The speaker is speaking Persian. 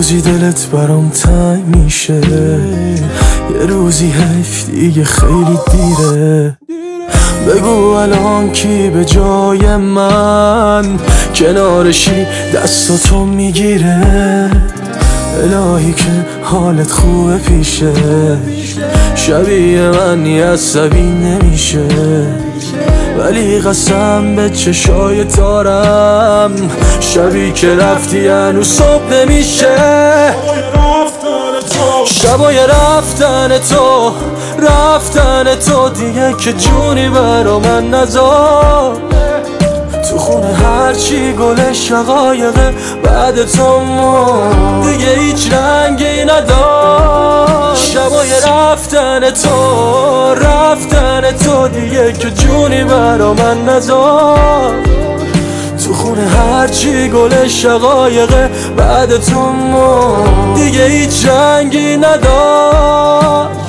روزی دلت برام تنگ میشه، یه روزی حیف دیگه خیلی دیره. بگو الان کی به جای من کنارشی دستاتو میگیره. الهی که حالت خوبه پیشه، شبیه من عصبی نمیشه. ولی قسم به چشای تارم، شبی که رفتی هنوز صبح نمیشه. شبای رفتن تو دیگه که جونی برا من نذار. تو خونه هرچی گل شقایقه بعد تو دیگه هیچ رنگی ندار. شبای رفتن تو دیگه که جونی برا من نذار. تو خونه هرچی گل شقایقه بعد تو دیگه هیچ رنگی ندار.